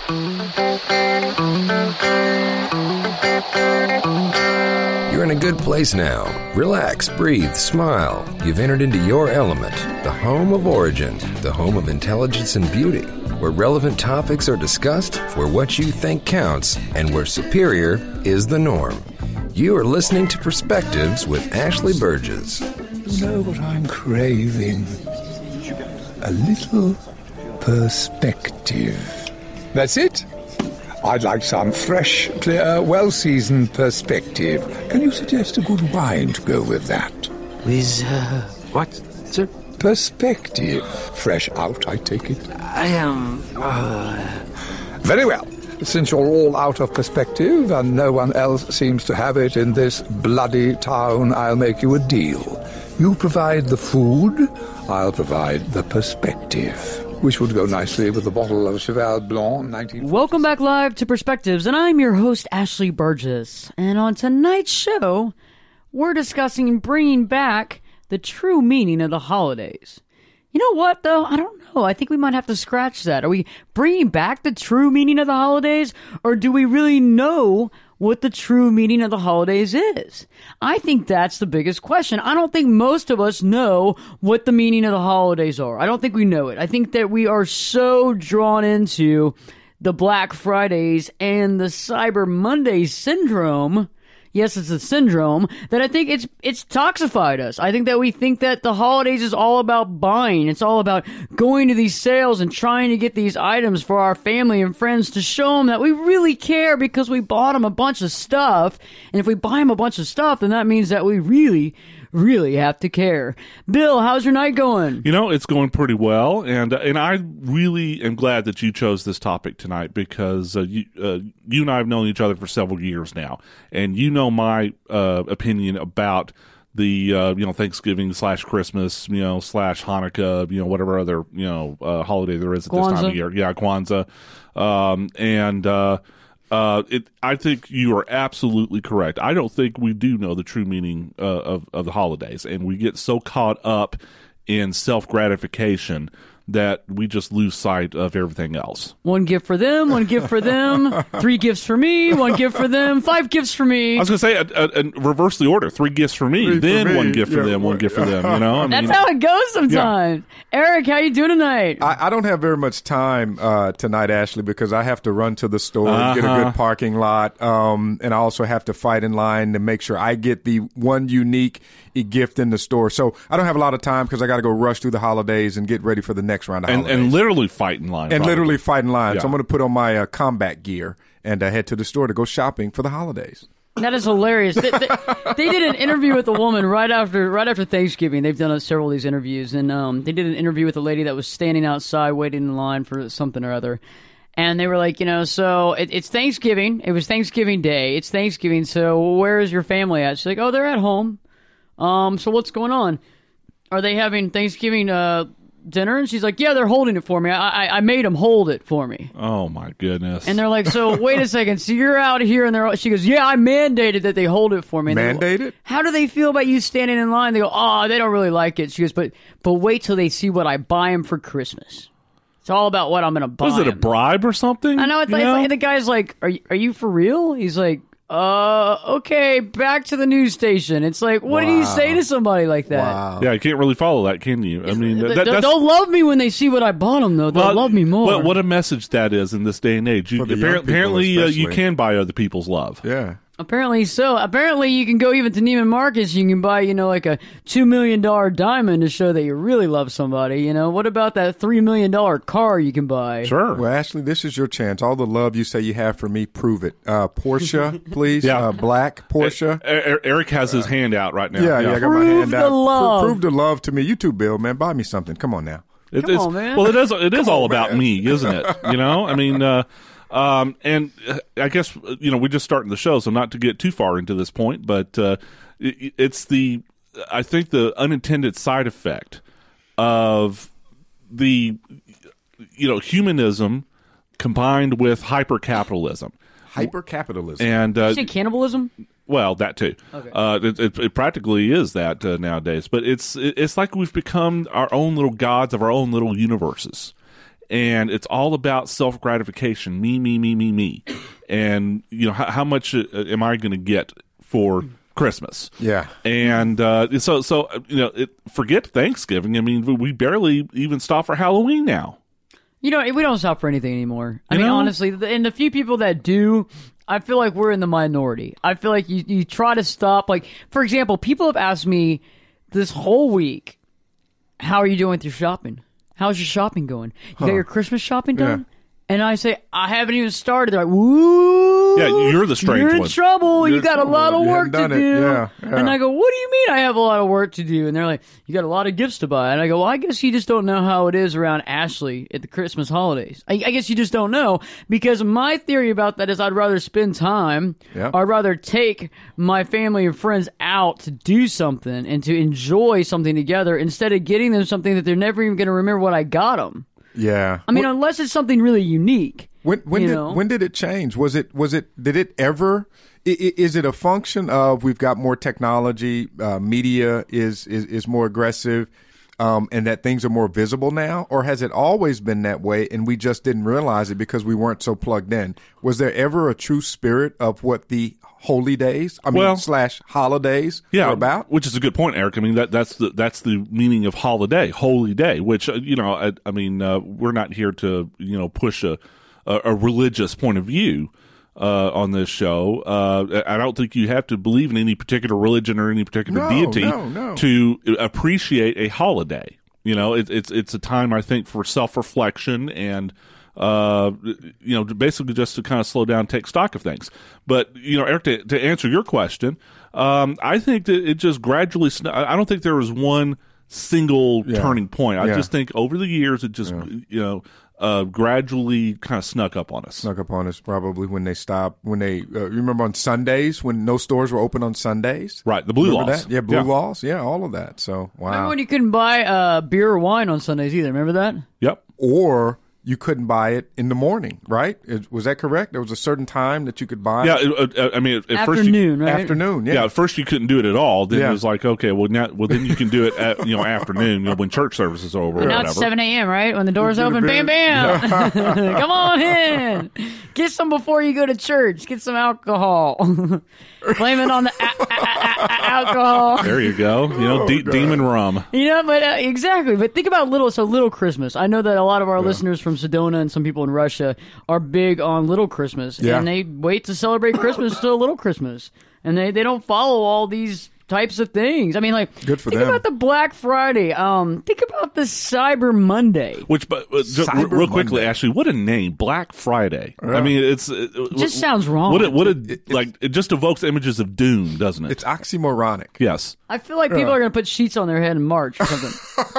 You're in a good place now. Relax, breathe, smile. You've entered into your element, the home of origin, the home of intelligence and beauty, where relevant topics are discussed, where what you think counts, and where superior is the norm. You are listening to Perspectives with Ashley Burgess. You know what I'm craving? A little perspective. That's it. I'd like some fresh, clear, well-seasoned perspective. Can you suggest a good wine to go with that? With, what, sir? Perspective. Fresh out, I take it. I am, Very well. Since you're all out of perspective and no one else seems to have it in this bloody town, I'll make you a deal. You provide the food, I'll provide the perspective, which would go nicely with a bottle of Cheval Blanc 19... Welcome back live to Perspectives, and I'm your host, Ashley Burgess. And on tonight's show, we're discussing bringing back the true meaning of the holidays. You know what, though? I don't know. I think we might have to scratch that. Are we bringing back the true meaning of the holidays, or do we really know what the true meaning of the holidays is? I think that's the biggest question. I don't think most of us know what the meaning of the holidays are. I don't think we know it. I think that we are so drawn into the Black Fridays and the Cyber Monday syndrome. Yes, it's a syndrome that I think it's toxified us. I think that we think that the holidays is all about buying. It's all about going to these sales and trying to get these items for our family and friends to show them that we really care because we bought them a bunch of stuff. And if we buy them a bunch of stuff, then that means that we really have to care. Bill, how's your night going? You know, it's going pretty well, and I really am glad that you chose this topic tonight because you and I have known each other for several years now, and you know my opinion about the Thanksgiving / Christmas / Hanukkah, whatever other holiday there is at this time of year. Yeah, Kwanzaa, I think you are absolutely correct. I don't think we do know the true meaning of the holidays, and we get so caught up in self-gratification that we just lose sight of everything else. One gift for them, 3 gifts for me, 1 gift for them, 5 gifts for me. I was going to say, reverse the order, 3 gifts for me, then 1 gift for them, 1 gift for them. That's how it goes sometimes. Yeah. Eric, how you doing tonight? I don't have very much time tonight, Ashley, because I have to run to the store and get a good parking lot, and I also have to fight in line to make sure I get the one unique gift in the store. So I don't have a lot of time because I got to go rush through the holidays and get ready for the next round of holidays. And literally fight in line. And literally fight in line. Yeah. So I'm going to put on my combat gear and head to the store to go shopping for the holidays. That is hilarious. They did an interview with a woman right after Thanksgiving. They've done several of these interviews, and they did an interview with a lady that was standing outside waiting in line for something or other. And they were like, so it's Thanksgiving. It was Thanksgiving Day. It's Thanksgiving, so where is your family at? She's like, oh, they're at home. So what's going on? Are they having Thanksgiving dinner? And she's like, yeah, they're holding it for me. I made them hold it for me. Oh, my goodness. And they're like, so wait a second. So you're out here, and she goes, yeah, I mandated that they hold it for me. And mandated? How do they feel about you standing in line? They go, oh, they don't really like it. She goes, but wait till they see what I buy them for Christmas. It's all about what I'm going to buy. Was it a bribe or something? I know. It's like the guy's like, are you for real? He's like, okay, back to the news station. It's like, what do you say to somebody like that? Wow. Yeah, you can't really follow that, can you? I mean, they'll love me when they see what I bought them, though. They'll love me more. What a message that is in this day and age. Apparently, you can buy other people's love. Yeah. Apparently so. Apparently you can go even to Neiman Marcus. You can buy, like a $2 million diamond to show that you really love somebody. What about that $3 million car you can buy? Sure. Well, Ashley, this is your chance. All the love you say you have for me, prove it. Porsche, please. Yeah. Black Porsche. Eric has his hand out right now. Yeah, I got my hand out. Love. Prove the love to me. You too, Bill, man. Buy me something. Come on now. Come on, man. Well, it is all about me, isn't it? I mean, and I guess, we're just starting the show, so not to get too far into this point, but it's I think the unintended side effect of the, humanism combined with hyper-capitalism. Hyper-capitalism. And, did you say cannibalism? Well, that too. Okay. It practically is that nowadays, but it's like we've become our own little gods of our own little universes. and it's all about self gratification. Me. And how much am I going to get for Christmas? Yeah. And forget Thanksgiving. I mean, we barely even stop for Halloween now. We don't stop for anything anymore. I mean, honestly, and the few people that do, I feel like we're in the minority. I feel like you try to stop. Like, for example, people have asked me this whole week, how are you doing with your shopping? How's your shopping going? You got your Christmas shopping done? Yeah. And I say, I haven't even started. They're like, woo! Yeah, you're the strange one. You're in trouble. You got a lot of work to do. Yeah. And I go, what do you mean I have a lot of work to do? And they're like, you got a lot of gifts to buy. And I go, well, I guess you just don't know how it is around Ashley at the Christmas holidays. I guess you just don't know, because my theory about that is I'd rather spend time. Yeah. I'd rather take my family and friends out to do something and to enjoy something together instead of getting them something that they're never even going to remember what I got them. Yeah. I mean, unless it's something really unique. When did it change? Did it ever? Is it a function of we've got more technology, media is more aggressive, and that things are more visible now? Or has it always been that way and we just didn't realize it because we weren't so plugged in? Was there ever a true spirit of what the holy days, / holidays are about? Which is a good point, Eric. I mean, that's the meaning of holiday, holy day, which, we're not here to, push a religious point of view on this show. I don't think you have to believe in any particular religion or any particular deity to appreciate a holiday. It's a time, I think, for self-reflection and basically just to kind of slow down, take stock of things. But, Eric, to answer your question, I think that it just gradually, I don't think there was one single turning point. I just think over the years, it just, gradually kind of snuck up on us. Probably when they stopped, remember on Sundays when no stores were open on Sundays? Right, the blue laws. That? Yeah, blue laws. Yeah, all of that. So, wow. Remember when you couldn't buy beer or wine on Sundays either? Remember that? Yep. Or you couldn't buy it in the morning, right? Was that correct? There was a certain time that you could buy it? Yeah, at afternoon, first right? Afternoon, yeah. Yeah, at first you couldn't do it at all. Then it was like, okay, then you can do it at afternoon, when church service is over. Now it's 7 a.m., right? When the doors open, bam, bam. Come on in. Get some before you go to church. Get some alcohol. Blame it on the alcohol. There you go. Demon rum. But exactly. But think about Little Christmas. I know that a lot of our listeners from Sedona and some people in Russia are big on Little Christmas, and they wait to celebrate Christmas till Little Christmas, and they don't follow all these types of things. I mean, good for think them. about the Black Friday. Think about the Cyber Monday. Real quickly, Ashley, what a name, Black Friday. Yeah. I mean, it just sounds wrong. It just evokes images of doom, doesn't it? It's oxymoronic. Yes. I feel like people are going to put sheets on their head in March or something.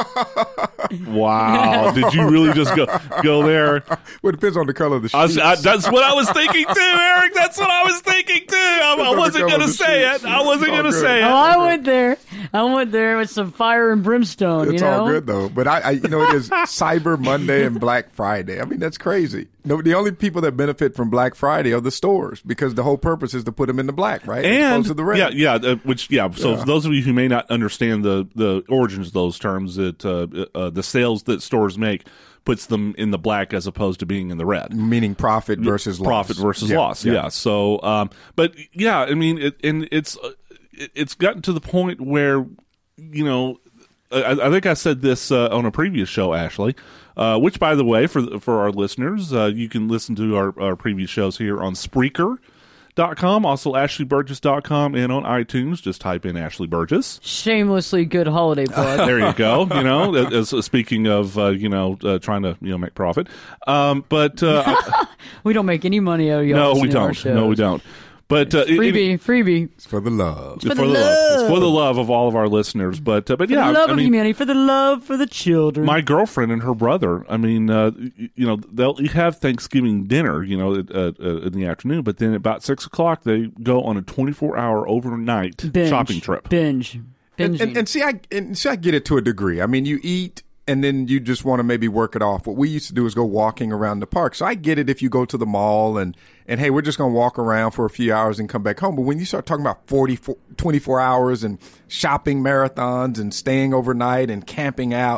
Wow. Did you really just go there? Well, it depends on the color of the sheets. That's what I was thinking too, Eric. That's what I was thinking too. I wasn't going to say it. I went there with some fire and brimstone. It's all good though. But it is Cyber Monday and Black Friday. I mean, that's crazy. No, the only people that benefit from Black Friday are the stores because the whole purpose is to put them in the black, right? As opposed to the red. So for those of you who may not understand the origins of those terms, the sales that stores make puts them in the black as opposed to being in the red. Meaning profit versus loss. Yeah. So, but yeah, I mean, it's gotten to the point where, I think I said this on a previous show, Ashley, which, by the way, for our listeners, you can listen to our previous shows here on Spreaker.com, also AshleyBurgess.com, and on iTunes. Just type in Ashley Burgess. Shamelessly good holiday plug. There you go. Speaking of, trying to, make profit. But we don't make any money out of y'all. No, we don't. No, we don't. But freebie. It's for the love. It's for the love of all of our listeners. But yeah, for the love of humanity, for the love for the children. My girlfriend and her brother. I mean, they'll have Thanksgiving dinner, in the afternoon. But then about 6:00, they go on a 24-hour overnight shopping trip. Binge. And see, I get it to a degree. I mean, you eat. And then you just want to maybe work it off. What we used to do is go walking around the park. So I get it if you go to the mall and hey, we're just going to walk around for a few hours and come back home. But when you start talking about 24 hours and shopping marathons and staying overnight and camping out,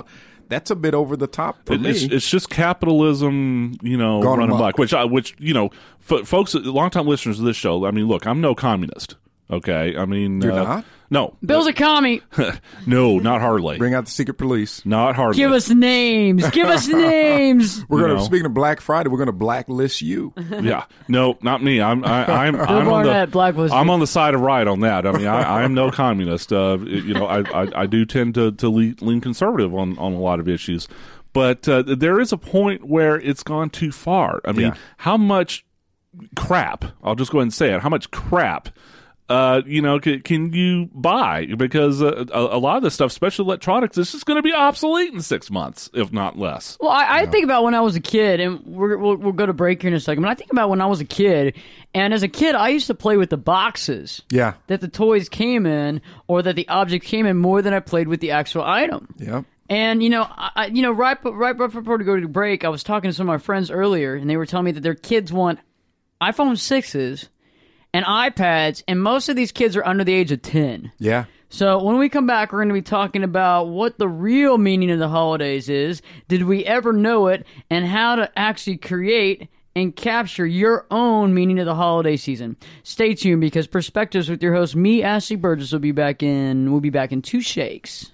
that's a bit over the top for me. It's just capitalism, running amok. Which folks, longtime listeners of this show. I mean, look, I'm no communist. Okay, I mean, you're not. No, Bill's a commie. No, not hardly. Bring out the secret police. Not hardly. Give us names. Give us names. We're going to, speaking of Black Friday, we're going to blacklist you. Yeah, no, not me. I'm on the side of right on that. I mean, I'm no communist. I do tend to lean conservative on a lot of issues, but there is a point where it's gone too far. I mean, how much crap? I'll just go ahead and say it. How much crap? Can you buy? Because a lot of this stuff, especially electronics, is just going to be obsolete in 6 months, if not less. Well, I think about when I was a kid, and we'll go to break here in a second, but I think about when I was a kid, and as a kid, I used to play with the boxes that the toys came in, or that the object came in, more than I played with the actual item. Yeah. And, right before we go to break, I was talking to some of my friends earlier, and they were telling me that their kids want iPhone 6s and iPads, and most of these kids are under the age of 10. Yeah. So when we come back, we're going to be talking about what the real meaning of the holidays is, did we ever know it, and how to actually create and capture your own meaning of the holiday season. Stay tuned, because Perspectives with your host, me, Ashley Burgess, we'll be back in 2 shakes.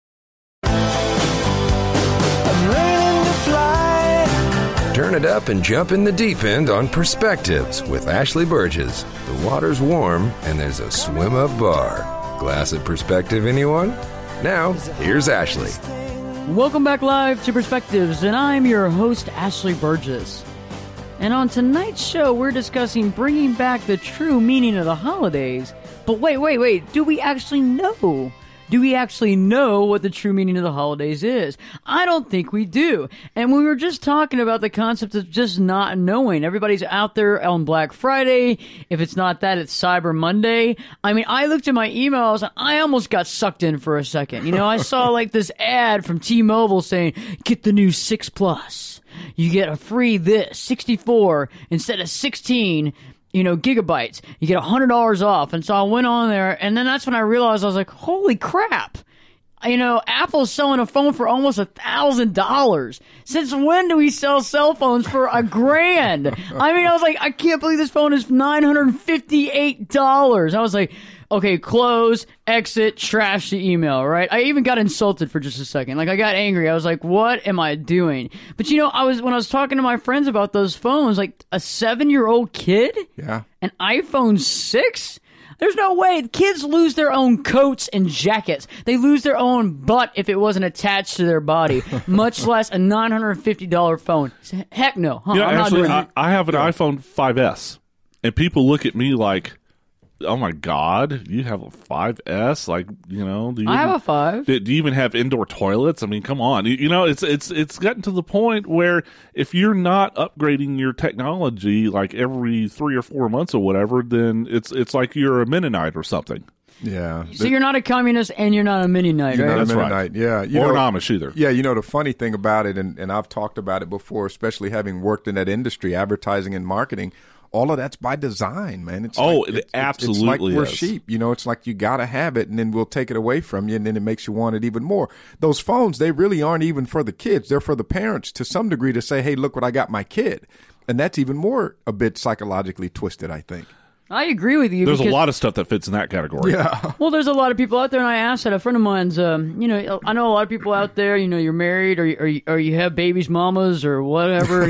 Turn it up and jump in the deep end on Perspectives with Ashley Burgess. The water's warm and there's a swim-up bar. Glass of perspective, anyone? Now, here's Ashley. Welcome back live to Perspectives, and I'm your host, Ashley Burgess. And on tonight's show, we're discussing bringing back the true meaning of the holidays. But wait, do we actually know? Do we actually know what the true meaning of the holidays is? I don't think we do. And we were just talking about the concept of just not knowing. Everybody's out there on Black Friday. If it's not that, it's Cyber Monday. I mean, I looked at my emails and I almost got sucked in for a second. I saw like this ad from T-Mobile saying, get the new 6 Plus. You get a free 64 instead of 16 gigabytes. You get $100 off. And so I went on there, and then that's when I realized, I was like, holy crap. Apple's selling a phone for almost $1,000. Since when do we sell cell phones for $1,000? I mean, I was like, I can't believe this phone is $958. I was like, okay, close, exit, trash the email, right? I even got insulted for just a second. Like, I got angry. I was like, what am I doing? But when I was talking to my friends about those phones, like a 7-year-old kid? Yeah. An iPhone 6? There's no way. Kids lose their own coats and jackets. They lose their own butt if it wasn't attached to their body, much less a $950 phone. Heck no. I'm actually, I have an iPhone 5S, and people look at me like, oh my God, you have a 5S? Like, I have a 5. Do you even have indoor toilets? I mean, come on. It's gotten to the point where if you're not upgrading your technology like every 3 or 4 months or whatever, then it's like you're a Mennonite or something. Yeah. So you're not a communist and you're not a Mennonite, right? Not a That's Mennonite, right. Yeah. Or an Amish either. Yeah, the funny thing about it, and I've talked about it before, especially having worked in that industry, advertising and marketing, all of that's by design, man. It's absolutely it's like we're is. sheep. It's like you got to have it, and then we'll take it away from you, and then it makes you want it even more. Those phones, they really aren't even for the kids. They're for the parents to some degree to say, hey, look what I got my kid. And that's even more a bit psychologically twisted, I think. I agree with you. There's a lot of stuff that fits in that category. Yeah. Well, there's a lot of people out there, and I asked that. A friend of mine's, I know a lot of people out there, you're married or you have babies, mamas, or whatever,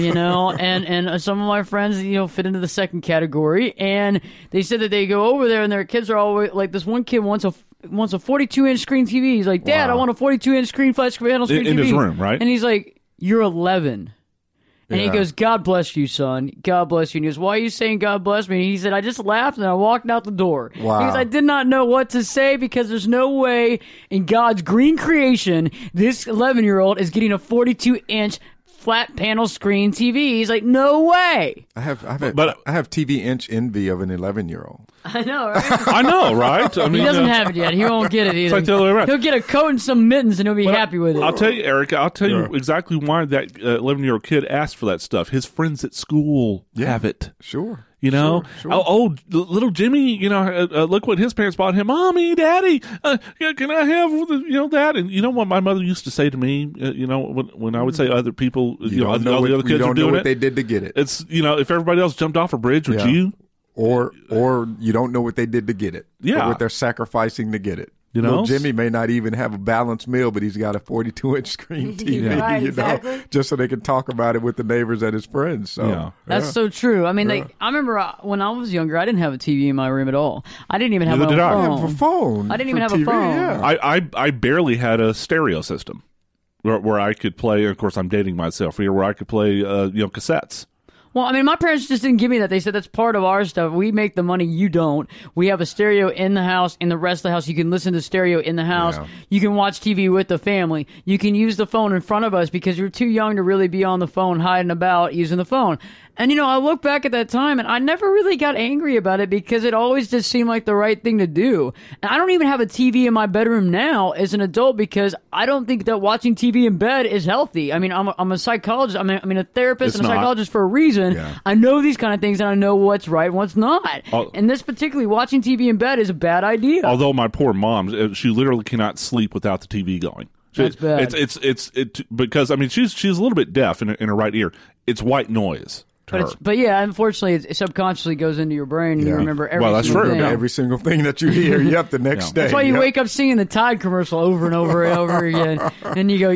and some of my friends, fit into the second category, and they said that they go over there and their kids are always, like this one kid wants a 42-inch screen TV. He's like, Dad, wow. I want a 42-inch screen flat panel screen TV. In his room, right? And he's like, you're 11. And he goes, God bless you, son. God bless you. And he goes, why are you saying God bless me? And he said, I just laughed and I walked out the door. Wow. He goes, I did not know what to say because there's no way in God's green creation this 11-year-old is getting a 42-inch flat panel screen TV. He's like, no way. I have TV inch envy of an 11-year-old. I know, right? I know, right? I mean, he doesn't have it yet. He won't get it either. Like the other way around. He'll get a coat and some mittens and he'll be happy with it. I'll tell you, Eric, you exactly why that 11-year-old kid asked for that stuff. His friends at school have it. Sure. You know, Sure. Little Jimmy, look what his parents bought him. Mommy, Daddy, can I have, that? And you know what my mother used to say to me, when I would say other people, all the other kids are doing what it. They did to get it. It's, if everybody else jumped off a bridge, would you? Or you don't know what they did to get it. Yeah. Or what they're sacrificing to get it. You know? Little Jimmy may not even have a balanced meal, but he's got a 42-inch screen TV, Right, exactly. just so they can talk about it with the neighbors and his friends. So That's so true. I mean, I remember when I was younger, I didn't have a TV in my room at all. I didn't even have Neither did I. phone. For phone. I didn't even for have a TV, phone. Yeah. I barely had a stereo system where I could play. Of course, I'm dating myself here. Where I could play, cassettes. Well, I mean, my parents just didn't give me that. They said that's part of our stuff. We make the money, you don't. We have a stereo in the house. In the rest of the house, you can listen to stereo in the house. Yeah. You can watch TV with the family. You can use the phone in front of us because you're too young to really be on the phone hiding about using the phone. And, I look back at that time, and I never really got angry about it because it always just seemed like the right thing to do. And I don't even have a TV in my bedroom now as an adult because I don't think that watching TV in bed is healthy. I mean, I'm a psychologist. I mean, a therapist and a psychologist for a reason. Yeah. I know these kind of things, and I know what's right and what's not. And this particularly, watching TV in bed is a bad idea. Although my poor mom, she literally cannot sleep without the TV going. That's bad. It's because, I mean, she's a little bit deaf in her right ear. It's white noise. But yeah, unfortunately, it subconsciously goes into your brain, and you remember every Well, that's single true. thing. Every single thing that you hear, the next day. That's why you wake up singing the Tide commercial over and over and over again. And you go,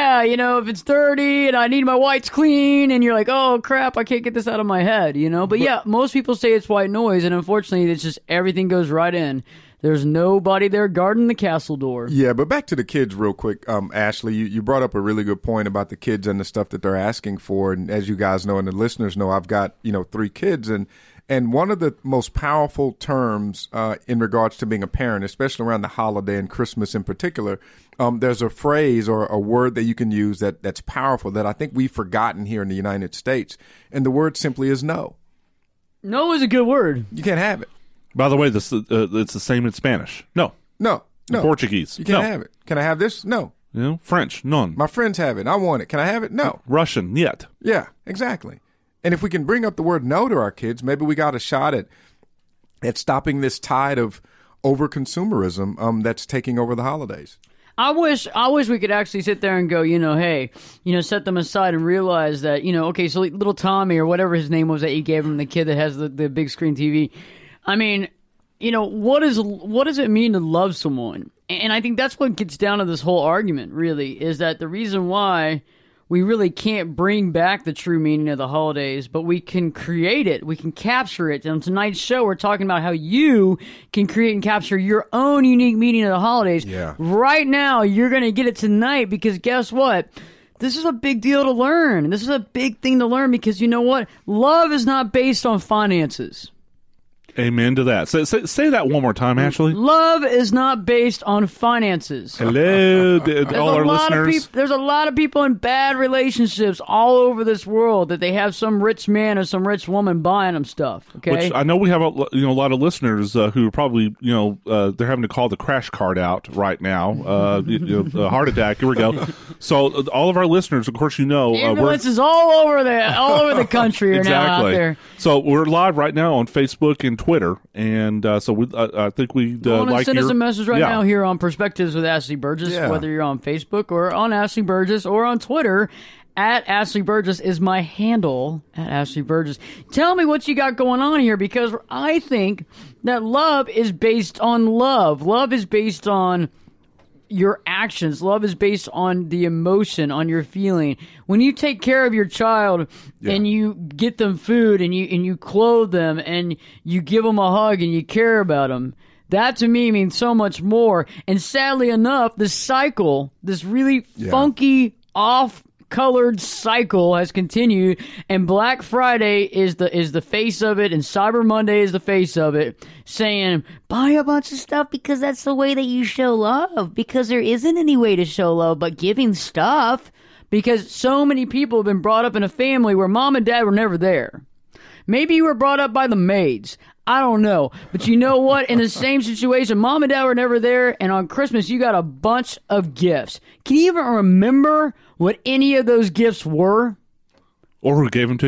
if it's dirty and I need my whites clean, and you're like, oh, crap, I can't get this out of my head, But yeah, most people say it's white noise, and unfortunately, it's just everything goes right in. There's nobody there guarding the castle door. Yeah, but back to the kids real quick. Ashley, you brought up a really good point about the kids and the stuff that they're asking for. And as you guys know and the listeners know, I've got, 3 kids. And one of the most powerful terms in regards to being a parent, especially around the holiday and Christmas in particular, there's a phrase or a word that you can use that's powerful that I think we've forgotten here in the United States. And the word simply is no. No is a good word. You can't have it. By the way, it's the same in Spanish. No. No. In Portuguese. You can't have it. Can I have this? No. French. None. My friends have it. I want it. Can I have it? No. Russian. Yet. Yeah, exactly. And if we can bring up the word no to our kids, maybe we got a shot at stopping this tide of over-consumerism that's taking over the holidays. I wish we could actually sit there and go, hey, set them aside and realize that, okay, so little Tommy or whatever his name was that you gave him, the kid that has the big screen TV. I mean, what does it mean to love someone? And I think that's what gets down to this whole argument, really, is that the reason why we really can't bring back the true meaning of the holidays, but we can create it. We can capture it. And on tonight's show, we're talking about how you can create and capture your own unique meaning of the holidays. Yeah. Right now, you're going to get it tonight because guess what? This is a big deal to learn. This is a big thing to learn because you know what? Love is not based on finances. Amen to that. Say that one more time, Ashley. Love is not based on finances. Hello, all our listeners. There's a lot of people in bad relationships all over this world that they have some rich man or some rich woman buying them stuff. Okay, which I know we have a lot of listeners who are probably they're having to call the crash card out right now. A heart attack. Here we go. So all of our listeners, of course, ambulances all over the country are now out there. So we're live right now on Facebook and Twitter, and so I think we'd like send us a message right now here on Perspectives with Ashley Burgess, whether you're on Facebook or on Ashley Burgess or on Twitter. At Ashley Burgess is my handle, at Ashley Burgess. Tell me what you got going on here, because I think that love is based on love. Love is based on your actions. Love is based on the emotion, on your feeling. When you take care of your child and you get them food and you clothe them and you give them a hug and you care about them, that to me means so much more. And sadly enough, this cycle, this really funky, off-colored cycle has continued, and Black Friday is the face of it, and Cyber Monday is the face of it, saying, buy a bunch of stuff because that's the way that you show love, because there isn't any way to show love but giving stuff, because so many people have been brought up in a family where mom and dad were never there. Maybe you were brought up by the maids. I don't know. But you know what? In the same situation, mom and dad were never there, and on Christmas, you got a bunch of gifts. Can you even remember what any of those gifts were? Or who gave them to you?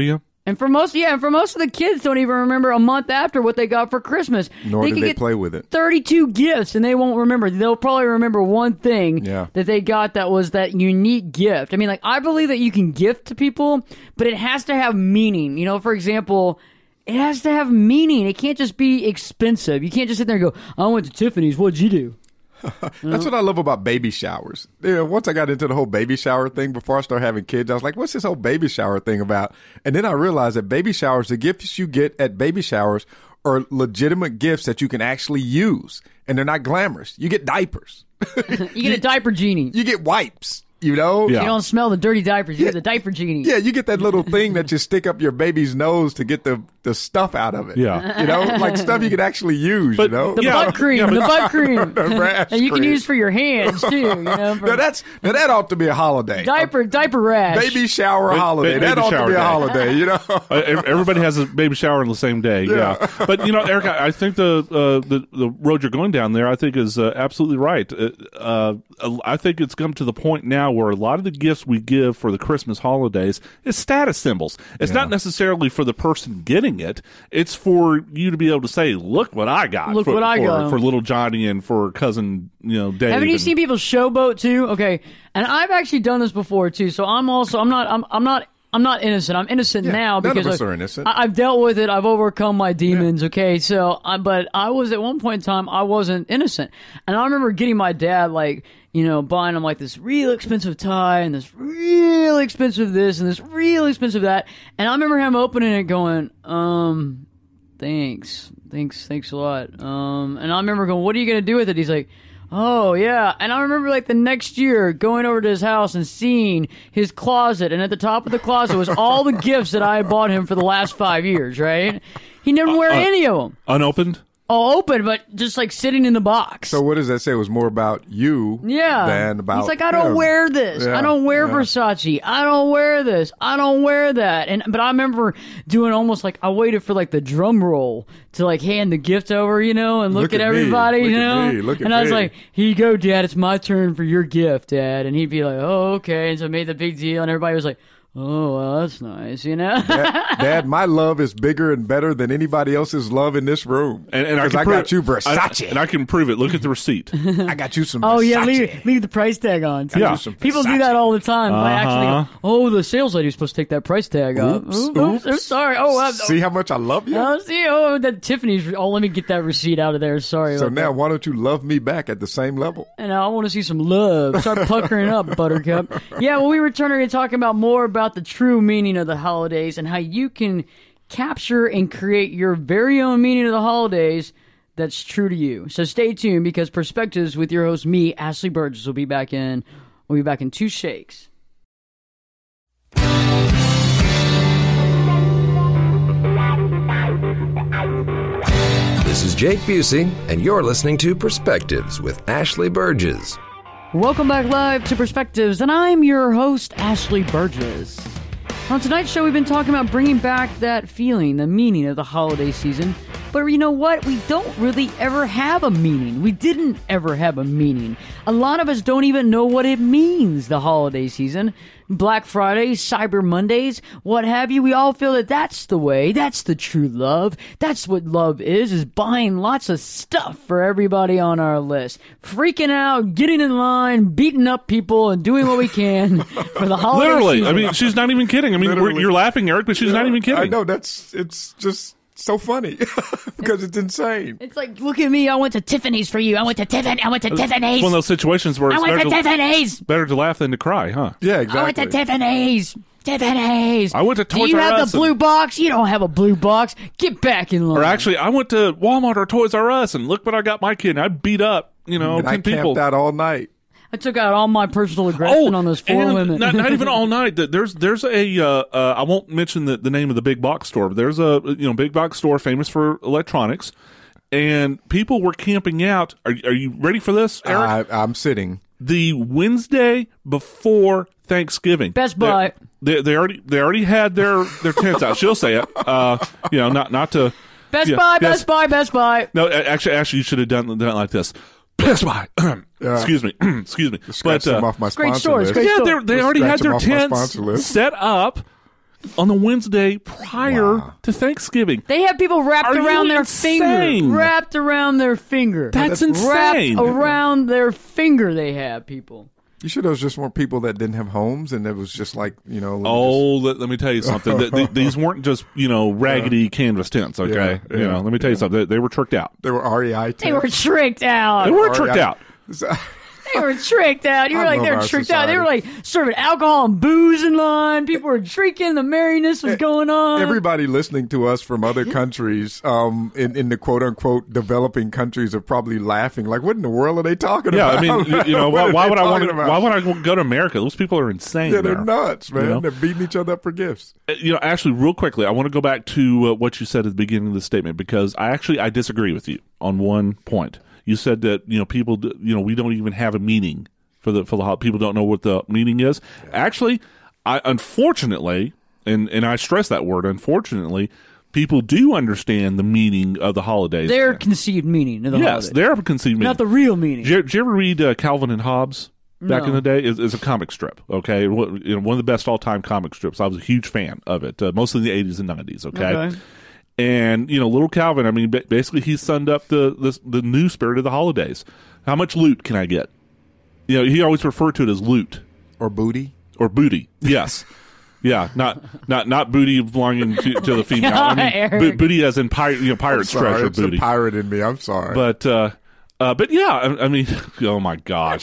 And for most of the kids don't even remember a month after what they got for Christmas. Nor they do could they get play with it. 32 gifts and they won't remember. They'll probably remember one thing Yeah. that they got that was that unique gift. I mean, like, I believe that you can gift to people, but it has to have meaning. You know, for example, it has to have meaning. It can't just be expensive. You can't just sit there and go, I went to Tiffany's. What'd you do? That's what I love about baby showers. Yeah, once I got into the whole baby shower thing, before I started having kids, I was like, what's this whole baby shower thing about? And then I realized that baby showers, the gifts you get at baby showers are legitimate gifts that you can actually use. And they're not glamorous. You get diapers. You get a diaper genie. You get wipes. You know? Yeah. You don't smell the dirty diapers. You get the diaper genie. Yeah, you get that little thing that you stick up your baby's nose to get the stuff out of it. Yeah. You know? Like stuff you can actually use, But- you know? The Yeah, butt cream, yeah, but- the butt cream. The rash And you can cream. use for your hands, too. You know, for Now that ought to be a holiday. diaper rash. Baby shower holiday. baby That ought to shower be a day. holiday, you know? Everybody has a baby shower on the same day. Yeah. But, you know, Eric, I think the road you're going down there, I think is absolutely right. I think it's come to the point now where a lot of the gifts we give for the Christmas holidays is status symbols. It's not necessarily for the person getting it. It's for you to be able to say, look what I got. Look what I got. For little Johnny and for cousin, Dave. Haven't you and- seen people showboat too? Okay, and I've actually done this before too. So I'm not innocent. I'm innocent now none of because us are innocent. I've dealt with it. I've overcome my demons. Okay, so but I was at one point in time I wasn't innocent, and I remember getting my dad buying him like this real expensive tie and this real expensive this and this real expensive that, and I remember him opening it going, thanks a lot. And I remember going, what are you going to do with it? He's like, oh yeah. And I remember like the next year going over to his house and seeing his closet, and at the top of the closet was all the gifts that I had bought him for the last 5 years, right? He never wear any of them. Unopened? Oh, open, but just like sitting in the box. So what does that say? It was more about you than about He's like, I don't him. wear this. Yeah, I don't wear yeah. Versace. I don't wear this. I don't wear that. But I remember doing almost like I waited for like the drum roll to like hand the gift over, and look at at me. everybody, Look at me. Look at and I was me. like, here you go, Dad. It's my turn for your gift, Dad. And he'd be like, oh, okay. And so I made the big deal, and everybody was like, oh, well, that's nice, Dad, my love is bigger and better than anybody else's love in this room. And I Because I can got you prove- Versace. and I can prove it. Look at the receipt. I got you some Oh, Versace. yeah, leave the price tag on. Yeah. Some People do Versace. that all the time. By actually, the sales lady's supposed to take that price tag off. Oops. I'm sorry. Oh, See how much I love you? that Tiffany's. Oh, let me get that receipt out of there. Sorry. So about now that. why don't you love me back at the same level? And I want to see some love. Start puckering up, Buttercup. Yeah, well, we return to talking about more about the true meaning of the holidays and how you can capture and create your very own meaning of the holidays that's true to you. So stay tuned, because Perspectives with your host, me, Ashley Burgess, will be back in 2 shakes. This is Jake Busey, and you're listening to Perspectives with Ashley Burgess. Welcome back live to Perspectives, and I'm your host, Ashley Burgess. On tonight's show, we've been talking about bringing back that feeling, the meaning of the holiday season. But you know what? We don't really ever have a meaning. We didn't ever have a meaning. A lot of us don't even know what it means, the holiday season. Black Friday, Cyber Mondays, what have you. We all feel that that's the way. That's the true love. That's what love is buying lots of stuff for everybody on our list. Freaking out, getting in line, beating up people, and doing what we can for the holiday Literally. season. I mean, she's not even kidding. I mean, Literally. you're laughing, Eric, but she's not even kidding. I know, it's just so funny because it's insane. It's like, look at me, I went to Tiffany's for you. I went to Tiffany's. It's one of those situations where I it's went to Tiffany's. better to laugh than to cry, huh? Yeah, exactly. I went to Tiffany's. Tiffany's. I went to Do Toys you R have Us the blue box? You don't have a blue box. Get back in line. Or actually, I went to Walmart or Toys R Us, and look what I got my kid. And I beat up, and 10 I people. camped out all night. I took out all my personal aggression on those 4 and women. not even all night. There's a I won't mention the name of the big box store, but there's a big box store famous for electronics, and people were camping out. Are you ready for this, Eric? I'm sitting. The Wednesday before Thanksgiving, Best Buy. They already had their tents out. She'll say it. Not to Best yeah, Buy, yes. Best Buy, Best Buy. No, actually, you should have done it like this. Best Buy. Excuse me. Scratch them off my Great sponsor stores, list. great Yeah, store. they already had Scratch them their off my tents sponsor list. set up. on the Wednesday prior to Thanksgiving. They have people wrapped Are around you their insane? finger. Wrapped around their finger. That's insane. Wrapped around their finger they have people. You sure those just weren't people that didn't have homes and it was just like, you know. Let me tell you something. These weren't just, raggedy canvas tents, okay? Yeah, You know, let me tell you something. They were tricked out. They were REI tents. They were tricked out. They were tricked out. They were tricked out. You were I like, love they're our tricked out. They were society. like serving alcohol and booze in line. People were drinking. The merriness was going on. Everybody listening to us from other countries, in the quote unquote developing countries, are probably laughing. Like, what in the world are they talking Yeah, about? I mean, why would I want to? about? Why would I go to America? Those people are insane. Yeah, they're there. nuts, man. You know? They're beating each other up for gifts. Actually, real quickly, I want to go back to what you said at the beginning of the statement because I disagree with you on one point. You said that people, we don't even have a meaning for the people don't know what the meaning is. Actually, unfortunately, and I stress that word, unfortunately, people do understand the meaning of the holidays. Their conceived meaning of the holidays. Yes, their conceived meaning. Not the real meaning. Did you ever read Calvin and Hobbes back No. in the day? It's a comic strip, okay? One of the best all-time comic strips. I was a huge fan of it, mostly in the 80s and 90s, okay? And, little Calvin, I mean, basically he summed up the new spirit of the holidays. How much loot can I get? He always referred to it as loot. Or booty. Or booty, yes. Yeah, not booty belonging to the female. I mean, Eric. booty as in pirate's Sorry, treasure it's booty. a pirate in me. I'm sorry. But yeah, I mean, oh my gosh,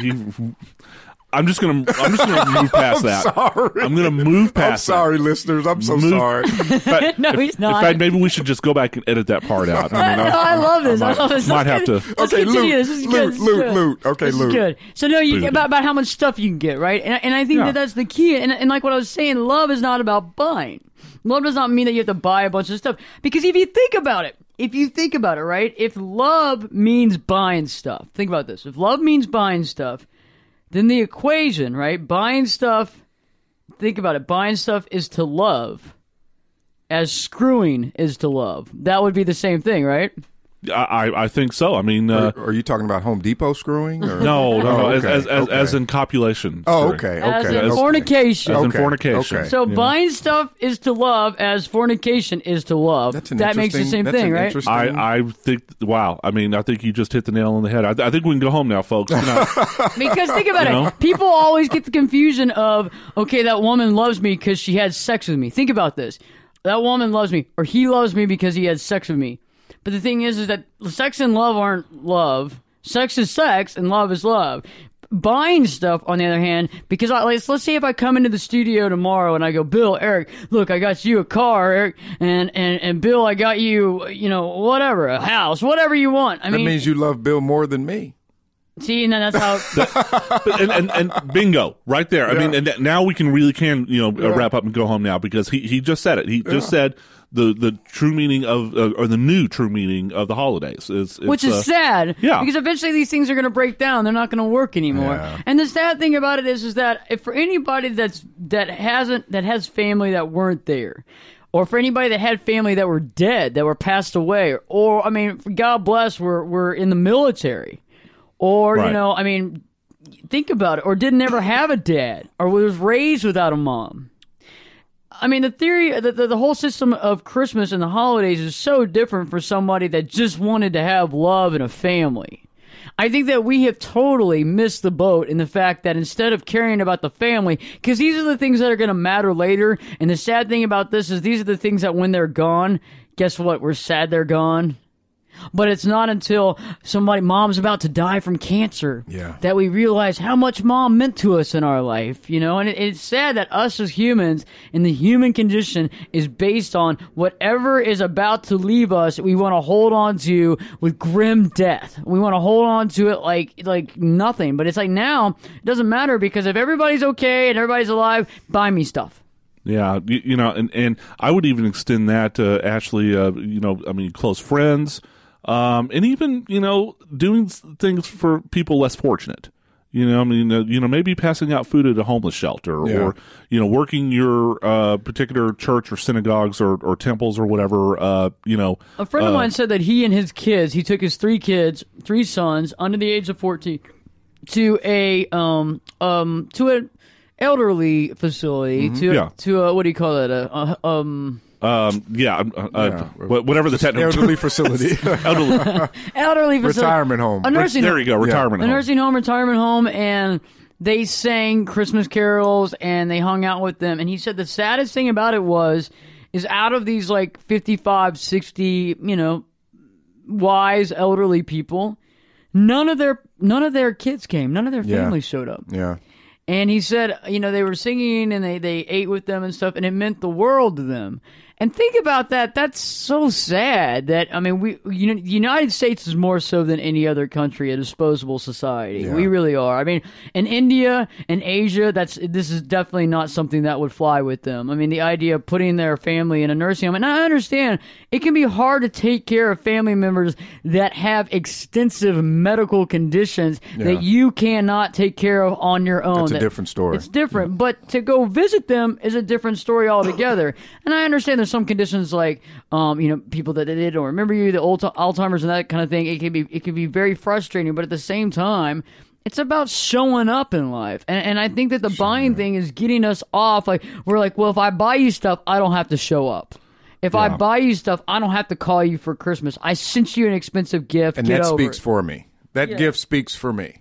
I'm just gonna move past that. Sorry. I'm gonna move I'm past. sorry, listeners. I'm so sorry. That. No, he's not. In fact, maybe we should just go back and edit that part out. I mean, I love this. I love this. might have to. Let's Okay, continue. loot, This is good. This is good. loot. Okay, This is loot. good. So no, Booty. about how much stuff you can get, right? And I think Yeah. that's the key. And like what I was saying, love is not about buying. Love does not mean that you have to buy a bunch of stuff. Because if you think about it, right? If love means buying stuff, think about this. If love means buying stuff, then the equation, right? Buying stuff, think about it. Buying stuff is to love as screwing is to love. That would be the same thing, right? I think so. I mean, Are you talking about Home Depot screwing? Or? no. okay, As in copulation. Oh, Sorry. okay. As Okay. in okay. fornication. As in Okay, fornication. okay. So buying stuff is to love as fornication is to love. That's an that makes the interesting- same that's thing, an right? interesting- I think, wow. I mean, I think you just hit the nail on the head. I think we can go home now, folks. Because think about know? it. People always get the confusion of, okay, that woman loves me because she had sex with me. Think about this. That woman loves me, or he loves me because he had sex with me. But the thing is that sex and love aren't love. Sex is sex, and love is love. Buying stuff, on the other hand, because let's say if I come into the studio tomorrow and I go, Bill, Eric, look, I got you a car, Eric, and Bill, I got you, whatever, a house, whatever you want. I That mean, means you love Bill more than me. see, and then that's how. and bingo, right there. I mean, and now we can wrap up and go home now because he just said it. He just said the true meaning of or the new true meaning of the holidays Which is sad. yeah. Because eventually these things are going to break down. They're not going to work anymore. Yeah. And the sad thing about it is that if for anybody that has family that weren't there, or for anybody that had family that were dead, that were passed away, or I mean, God bless, were in the military, or Right. think about it, or didn't ever have a dad, or was raised without a mom. I mean, the theory, the whole system of Christmas and the holidays is so different for somebody that just wanted to have love and a family. I think that we have totally missed the boat in the fact that instead of caring about the family, because these are the things that are going to matter later, and the sad thing about this is these are the things that when they're gone, guess what? We're sad they're gone. But it's not until mom's about to die from cancer that we realize how much mom meant to us in our life, and it's sad that us as humans in the human condition is based on whatever is about to leave us, we want to hold on to with grim death. We want to hold on to it like nothing. But it's like now, it doesn't matter because if everybody's okay and everybody's alive, buy me stuff. Yeah, and I would even extend that to Ashley, close friends, and even, doing things for people less fortunate. Maybe passing out food at a homeless shelter or, working your particular church or synagogues or temples or whatever, A friend of mine said that he and his kids, he took his three sons under the age of 14 to elderly facility to what do you call it? Whatever the technical elderly facility, elderly facility, retirement home. A nursing there you go, retirement home. A nursing home, retirement home, and they sang Christmas carols and they hung out with them. And he said the saddest thing about it is out of these like 55, 60, wise elderly people, none of their kids came, none of their families showed up. Yeah. And he said, they were singing and they ate with them and stuff, and it meant the world to them. And think about that. That's so sad that, the United States is more so than any other country a disposable society. Yeah. We really are. I mean, in India and Asia, this is definitely not something that would fly with them. I mean, the idea of putting their family in a nursing home, and I understand it can be hard to take care of family members that have extensive medical conditions that you cannot take care of on your own. That's a different story. It's different, but to go visit them is a different story altogether. And I understand there's some conditions like, people that they don't remember you, the old Alzheimer's and that kind of thing. It can be very frustrating, but at the same time, it's about showing up in life. And I think that the buying thing is getting us off. Like, we're like, well, if I buy you stuff, I don't have to show up. If I buy you stuff, I don't have to call you for Christmas. I sent you an expensive gift. And that speaks for me. That gift speaks for me.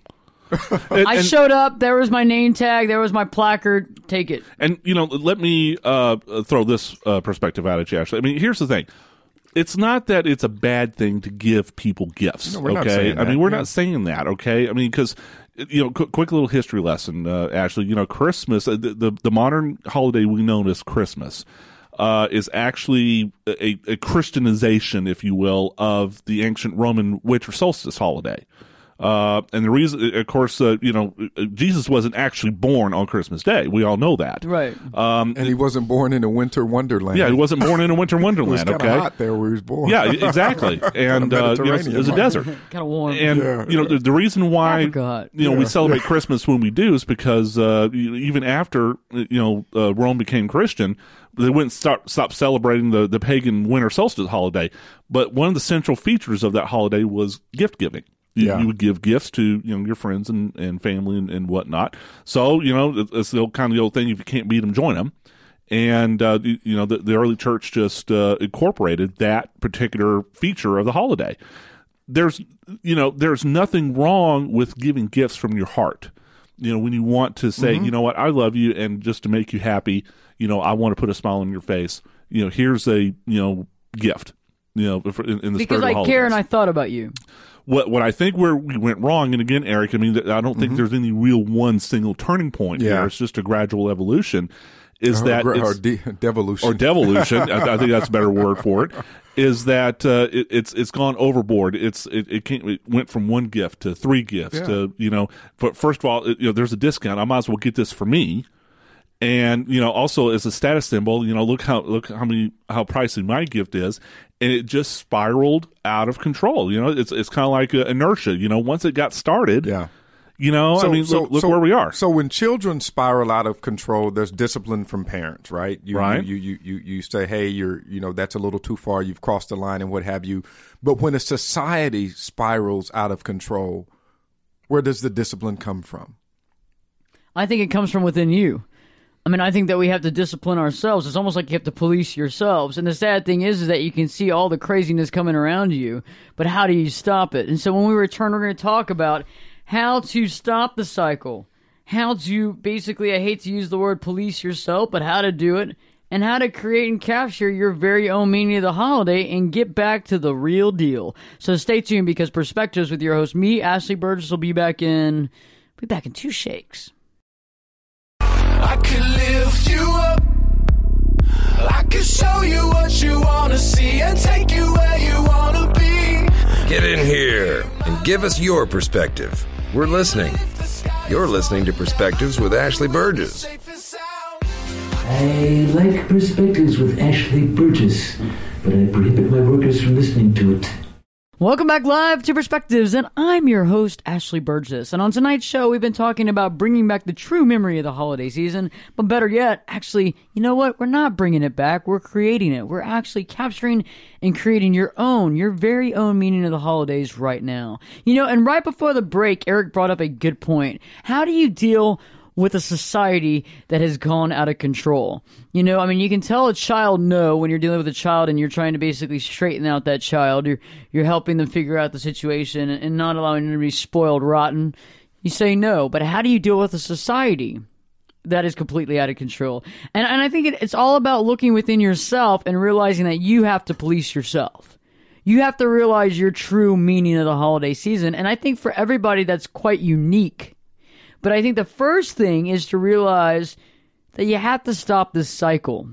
I showed up. There was my name tag. There was my placard. Take it. And, let me throw this perspective out at you, Ashley. I mean, here's the thing. It's not that it's a bad thing to give people gifts, no, we're not saying that. I mean, we're not saying that, okay? I mean, because, quick little history lesson, Ashley. Christmas, the modern holiday we know as Christmas, is actually a Christianization, if you will, of the ancient Roman winter solstice holiday. And the reason, of course, Jesus wasn't actually born on Christmas Day. We all know that. Right. And he wasn't born in a winter wonderland. Yeah, he wasn't born in a winter wonderland, it was kind of hot there where he was born. Yeah, exactly. And it was a desert. Kind of warm. And, the reason why, we celebrate Christmas when we do is because even after, Rome became Christian, they wouldn't stop celebrating the pagan winter solstice holiday. But one of the central features of that holiday was gift giving. You would give gifts to your friends and family and whatnot. So it's the old thing: if you can't beat them, join them. And the early church just incorporated that particular feature of the holiday. There's nothing wrong with giving gifts from your heart. When you want to say, you know what, I love you, and just to make you happy, I want to put a smile on your face. Here's a gift. In the because I care and I thought about you. What I think where we went wrong, and again, Eric, I mean, I don't think there's any real one single turning point here. It's just a gradual evolution. Devolution. Or devolution. I think that's a better word for it. Is that it's gone overboard? It went from one gift to three gifts to But first of all, there's a discount. I might as well get this for me. And also as a status symbol, look how pricey my gift is, and it just spiraled out of control. It's kind of like inertia. Once it got started, look where we are. So when children spiral out of control, there's discipline from parents, right? Right. You say, hey, that's a little too far. You've crossed the line and what have you. But when a society spirals out of control, where does the discipline come from? I think it comes from within you. I mean, I think that we have to discipline ourselves. It's almost like you have to police yourselves. And the sad thing is that you can see all the craziness coming around you, but how do you stop it? And so when we return, we're going to talk about how to stop the cycle, how to basically, I hate to use the word police yourself, but how to do it, and how to create and capture your very own meaning of the holiday and get back to the real deal. So stay tuned, because Perspectives with your host, me, Ashley Burgess, will be back in 2 shakes. I could lift you up. I could show you what you want to see and take you where you want to be. Get in here and give us your perspective. We're listening. You're listening to Perspectives with Ashley Burgess. I like Perspectives with Ashley Burgess, but I prohibit my workers from listening to it. Welcome back live to Perspectives, and I'm your host, Ashley Burgess. And on tonight's show, we've been talking about bringing back the true memory of the holiday season. But better yet, actually, you know what? We're not bringing it back. We're creating it. We're actually capturing and creating your very own meaning of the holidays right now. And right before the break, Eric brought up a good point. How do you deal with a society that has gone out of control. You know, I mean, you can tell a child no when you're dealing with a child and you're trying to basically straighten out that child. You're helping them figure out the situation and not allowing them to be spoiled rotten. You say no, but how do you deal with a society that is completely out of control? And I think it's all about looking within yourself and realizing that you have to police yourself. You have to realize your true meaning of the holiday season. And I think for everybody that's quite unique. But I think the first thing is to realize that you have to stop this cycle.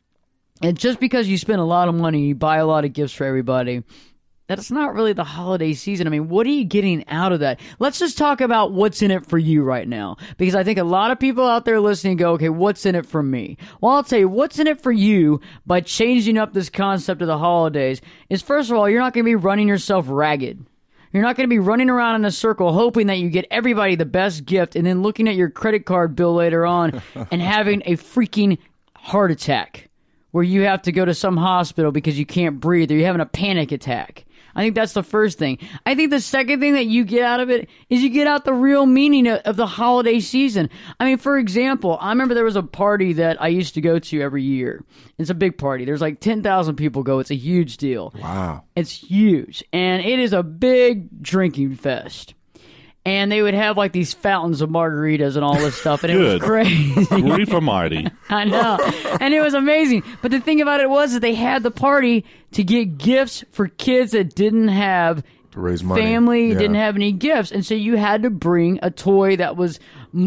And just because you spend a lot of money, you buy a lot of gifts for everybody, that's not really the holiday season. I mean, what are you getting out of that? Let's just talk about what's in it for you right now. Because I think a lot of people out there listening go, okay, what's in it for me? Well, I'll tell you, what's in it for you by changing up this concept of the holidays is, first of all, you're not going to be running yourself ragged. You're not going to be running around in a circle hoping that you get everybody the best gift and then looking at your credit card bill later on and having a freaking heart attack where you have to go to some hospital because you can't breathe or you're having a panic attack. I think that's the first thing. I think the second thing that you get out of it is you get out the real meaning of the holiday season. I mean, for example, I remember there was a party that I used to go to every year. It's a big party. There's like 10,000 people go. It's a huge deal. Wow. It's huge. And it is a big drinking fest. And they would have like these fountains of margaritas and all this stuff. And it was crazy. Grief Almighty. I know. And it was amazing. But the thing about it was that they had the party to get gifts for kids that didn't have to raise money. Family, didn't have any gifts. And so you had to bring a toy that was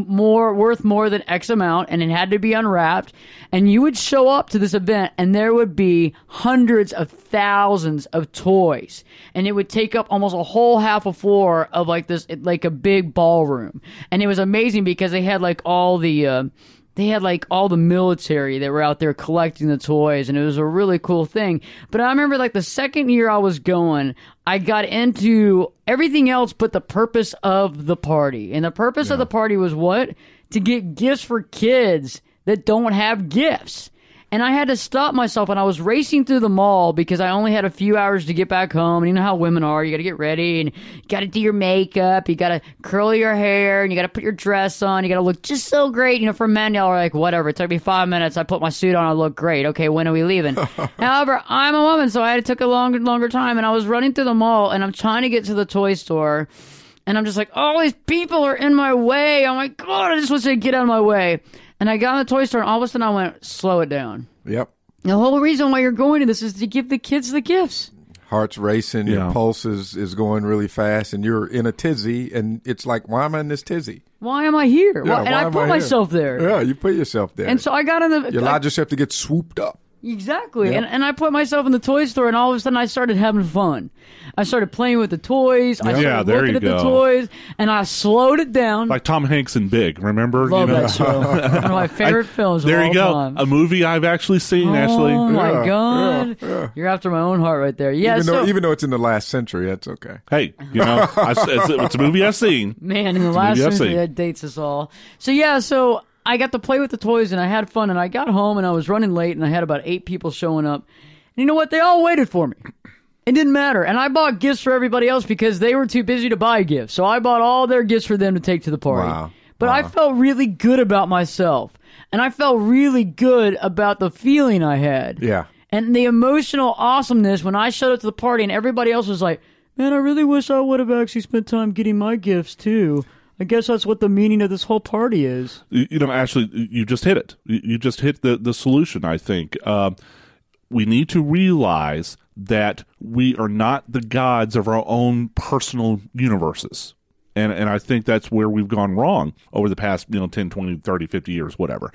worth more than X amount, and it had to be unwrapped. And you would show up to this event, and there would be hundreds of thousands of toys. And it would take up almost a whole half a floor of like this, like a big ballroom. And it was amazing because they had like all the military that were out there collecting the toys, and it was a really cool thing. But I remember like the second year I was going, I got into everything else but the purpose of the party. And the purpose of the party was what? To get gifts for kids that don't have gifts. And I had to stop myself, and I was racing through the mall because I only had a few hours to get back home. And you know how women are. You got to get ready, and you got to do your makeup. You got to curl your hair, and you got to put your dress on. You got to look just so great. You know, for men, y'all are like, whatever. It took me 5 minutes. I put my suit on. I look great. Okay, when are we leaving? However, I'm a woman, so it took a longer time. And I was running through the mall, and I'm trying to get to the toy store. And I'm just like, all these people are in my way. Oh, my God, I just wish they'd get out of my way. And I got in the toy store, and all of a sudden I went, slow it down. Yep. The whole reason why you're going to this is to give the kids the gifts. Heart's racing, your pulse is going really fast, and you're in a tizzy, and it's like, why am I in this tizzy? Why am I here? Yeah, and I put myself there. Yeah, you put yourself there. And so I got in the... You allowed yourself to get swooped up. Exactly. Yep. And I put myself in the toy store, and all of a sudden I started having fun. I started playing with the toys. I started looking at the toys, and I slowed it down. Like Tom Hanks in Big, remember? Love that show. One of my favorite films of all time. There you go. A movie I've actually seen, Ashley. Oh, my God. Yeah. You're after my own heart right there. Yeah, even though it's in the last century, that's okay. Hey, you know, it's a movie I've seen. Man, in the last century, that dates us all. So I got to play with the toys, and I had fun, and I got home, and I was running late, and I had about 8 people showing up. And you know what? They all waited for me. It didn't matter. And I bought gifts for everybody else because they were too busy to buy gifts. So I bought all their gifts for them to take to the party. Wow. But I felt really good about myself. And I felt really good about the feeling I had. Yeah. And the emotional awesomeness when I showed up to the party and everybody else was like, man, I really wish I would have actually spent time getting my gifts too. I guess that's what the meaning of this whole party is. You know, Ashley, you just hit it. You just hit the solution, I think. We need to realize that we are not the gods of our own personal universes. And I think that's where we've gone wrong over the past 10, 20, 30, 50 years, whatever.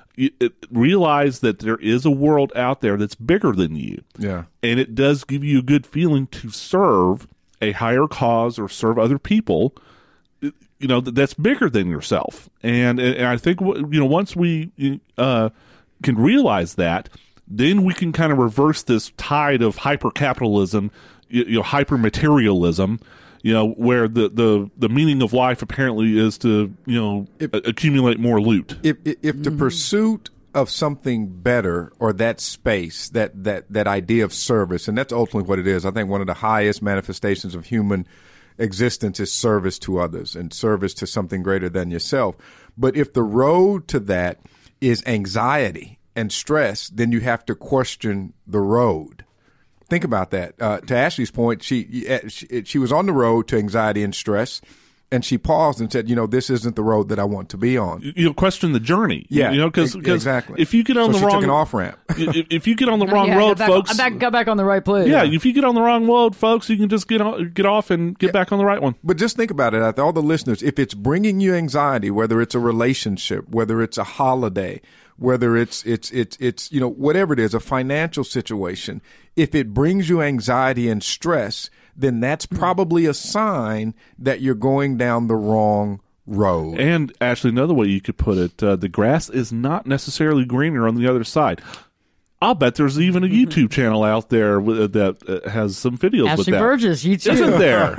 Realize that there is a world out there that's bigger than you. Yeah. And it does give you a good feeling to serve a higher cause or serve other people, that's bigger than yourself. And I think, once we can realize that, then we can kind of reverse this tide of hyper-capitalism, hyper-materialism, where the meaning of life apparently is to, accumulate more loot. If the pursuit of something better or that space, that idea of service, and that's ultimately what it is. I think one of the highest manifestations of human existence is service to others and service to something greater than yourself. But if the road to that is anxiety and stress, then you have to question the road. Think about that. To Ashley's point, she was on the road to anxiety and stress, and she paused and said, this isn't the road that I want to be on. You'll question the journey. Yeah, because exactly. If you get on the she wrong took an off ramp, if you get on the wrong road, folks, got back on the right place. Yeah, if you get on the wrong road, folks, you can just get off and get back on the right one. But just think about it, all the listeners. If it's bringing you anxiety, whether it's a relationship, whether it's a holiday, whether it's whatever it is, a financial situation, if it brings you anxiety and stress, then that's probably a sign that you're going down the wrong road. And Ashley, another way you could put it, the grass is not necessarily greener on the other side. I'll bet there's even a YouTube channel out there that has some videos Ashley with that. Burgess, YouTube. Isn't there?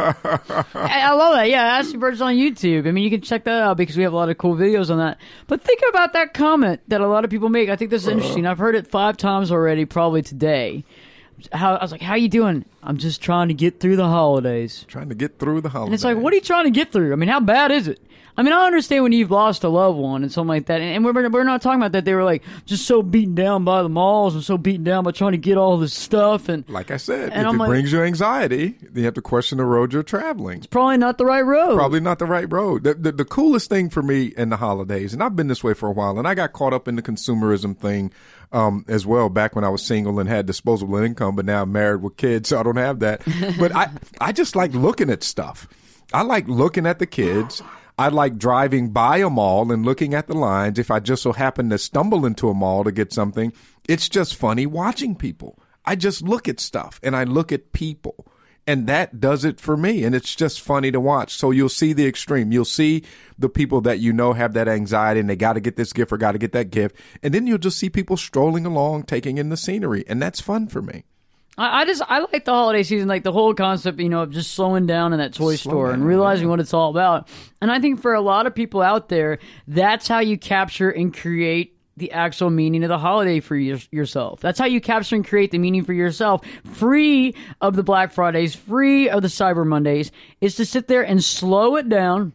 I love that. Yeah, Ashley Burgess on YouTube. I mean, you can check that out because we have a lot of cool videos on that. But think about that comment that a lot of people make. I think this is interesting. I've heard it 5 times already, probably today. I was like, how you doing? I'm just trying to get through the holidays. Trying to get through the holidays. And it's like, what are you trying to get through? I mean, how bad is it? I mean, I understand when you've lost a loved one and something like that. And we're not talking about that. They were like just so beaten down by the malls and so beaten down by trying to get all this stuff. And like I said, and if it brings you anxiety, then you have to question the road you're traveling. It's probably not the right road. Probably not the right road. The coolest thing for me in the holidays, and I've been this way for a while, and I got caught up in the consumerism thing as well back when I was single and had disposable income, but now I'm married with kids, so I don't have that. But I just like looking at stuff. I like looking at the kids. I like driving by a mall and looking at the lines. If I just so happen to stumble into a mall to get something, it's just funny watching people. I just look at stuff and I look at people. And that does it for me. And it's just funny to watch. So you'll see the extreme. You'll see the people that have that anxiety and they got to get this gift or got to get that gift. And then you'll just see people strolling along, taking in the scenery. And that's fun for me. I like the holiday season, like the whole concept, of just slowing down in that toy store and realizing what it's all about. And I think for a lot of people out there, that's how you capture and create the actual meaning of the holiday for yourself. That's how you capture and create the meaning for yourself, free of the Black Fridays, free of the Cyber Mondays, is to sit there and slow it down.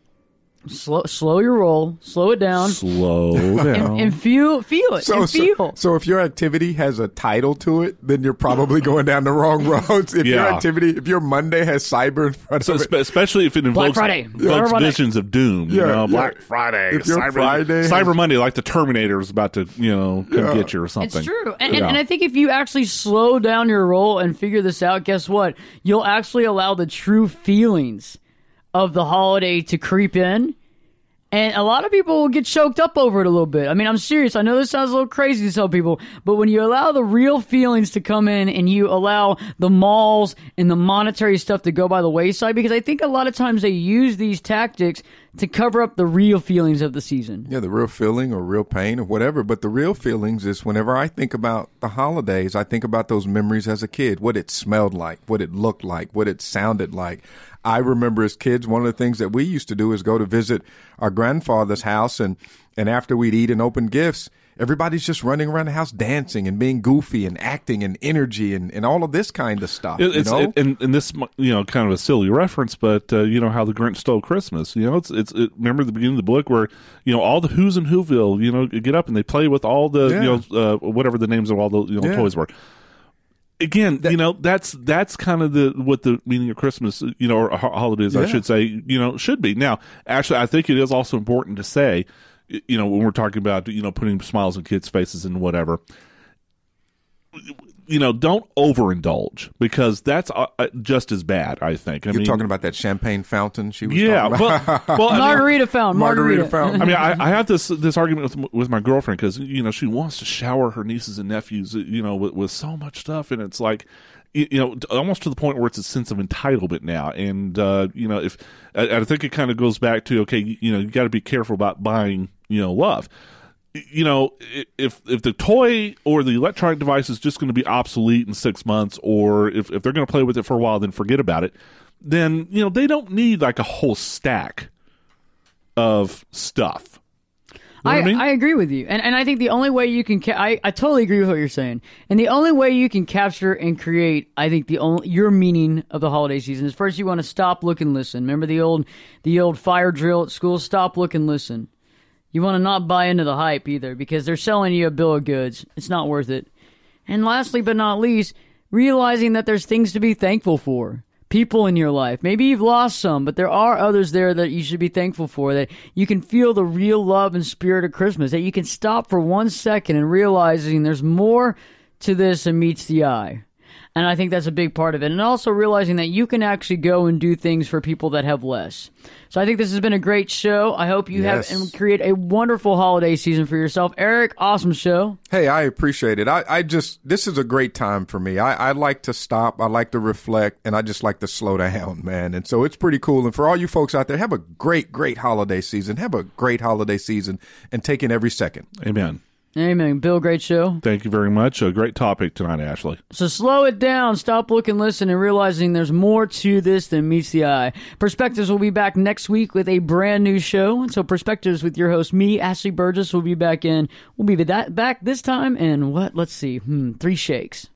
Slow your roll. Slow it down. Slow down. And feel it. So if your activity has a title to it, then you're probably going down the wrong roads. If your Monday has cyber in front of it. Especially if it invokes visions of doom. Black Friday. If your Cyber Monday, like the Terminator is about to, come get you or something. It's true. And I think if you actually slow down your roll and figure this out, guess what? You'll actually allow the true feelings of the holiday to creep in, and a lot of people will get choked up over it a little bit. I mean, I'm serious. I know this sounds a little crazy to some people, but when you allow the real feelings to come in and you allow the malls and the monetary stuff to go by the wayside, because I think a lot of times they use these tactics to cover up the real feelings of the season. Yeah, the real feeling or real pain or whatever. But the real feelings is whenever I think about the holidays, I think about those memories as a kid, what it smelled like, what it looked like, what it sounded like. I remember as kids, one of the things that we used to do is go to visit our grandfather's house, and after we'd eat and open gifts, everybody's just running around the house dancing and being goofy and acting and energy and all of this kind of stuff. And this, kind of a silly reference, but how the Grinch stole Christmas. Remember the beginning of the book where, all the Who's in Whoville, get up and they play with all the, whatever the names of all the toys were. Again, that's kind of what the meaning of Christmas, or holidays, I should say, should be. Now, actually, I think it is also important to say, when we're talking about, putting smiles on kids' faces and whatever, don't overindulge, because that's just as bad, I think. You're talking about that champagne fountain she was talking about? Well, margarita fountain. I mean, I have this argument with my girlfriend, because, she wants to shower her nieces and nephews, with so much stuff, and it's like, almost to the point where it's a sense of entitlement now. And, if I think it kind of goes back to, okay, you got to be careful about buying, love. If the toy or the electronic device is just going to be obsolete in 6 months, or if they're going to play with it for a while, then forget about it. Then, they don't need like a whole stack of stuff. I agree with you. And I think the only way you can, I totally agree with what you're saying. And the only way you can capture and create, I think your meaning of the holiday season is, first you want to stop, look, and listen. Remember the old fire drill at school? Stop, look, and listen. You want to not buy into the hype either, because they're selling you a bill of goods. It's not worth it. And lastly but not least, realizing that there's things to be thankful for. People in your life. Maybe you've lost some, but there are others there that you should be thankful for, that you can feel the real love and spirit of Christmas, that you can stop for 1 second and realizing there's more to this than meets the eye. And I think that's a big part of it. And also realizing that you can actually go and do things for people that have less. So I think this has been a great show. I hope you have and create a wonderful holiday season for yourself. Eric, awesome show. Hey, I appreciate it. This is a great time for me. I like to stop. I like to reflect, and I just like to slow down, man. And so it's pretty cool. And for all you folks out there, have a great, great holiday season. Have a great holiday season and take in every second. Amen. Amen. Bill, great show. Thank you very much. A great topic tonight, Ashley. So slow it down, stop, look, and listen, and realizing there's more to this than meets the eye. Perspectives will be back next week with a brand new show. So Perspectives with your host, me, Ashley Burgess, will be back in. We'll be back this time in, let's see, 3 shakes.